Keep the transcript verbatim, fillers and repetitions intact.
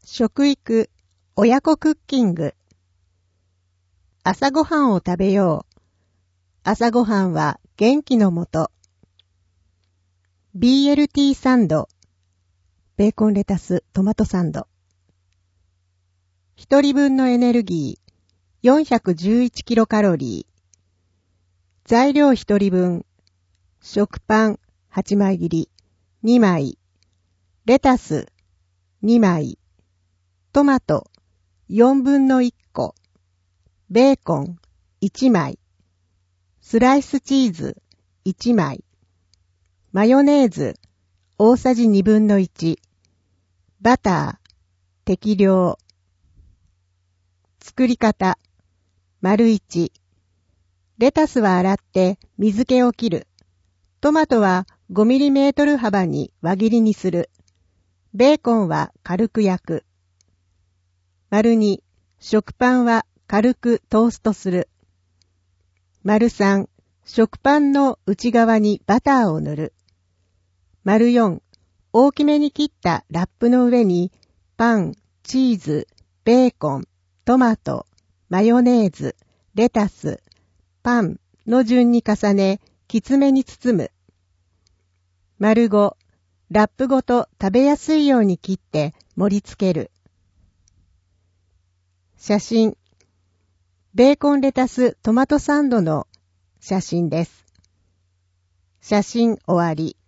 食育、親子クッキング。朝ごはんを食べよう。朝ごはんは元気のもと。ビーエルティー サンド。ベーコンレタストマトサンド。一人分のエネルギー、よんひゃくじゅういちキロカロリー。材料一人分。食パンはちまい切りにまい。レタスにまい。トマトよんぶんのいっこ。ベーコンいちまい。スライスチーズいちまい。マヨネーズ大さじにぶんのいち。バター適量。作り方丸いち。レタスは洗って水気を切る。トマトはごミリメートル幅に輪切りにする。ベーコンは軽く焼く。丸に、食パンは軽くトーストする。丸さん、食パンの内側にバターを塗る。丸よん、大きめに切ったラップの上にパン、チーズ、ベーコン、トマト、マヨネーズ、レタス、パンの順に重ね、きつめに包む。丸ご、ラップごと食べやすいように切って盛り付ける。写真。ベーコンレタストマトサンドの写真です。写真終わり。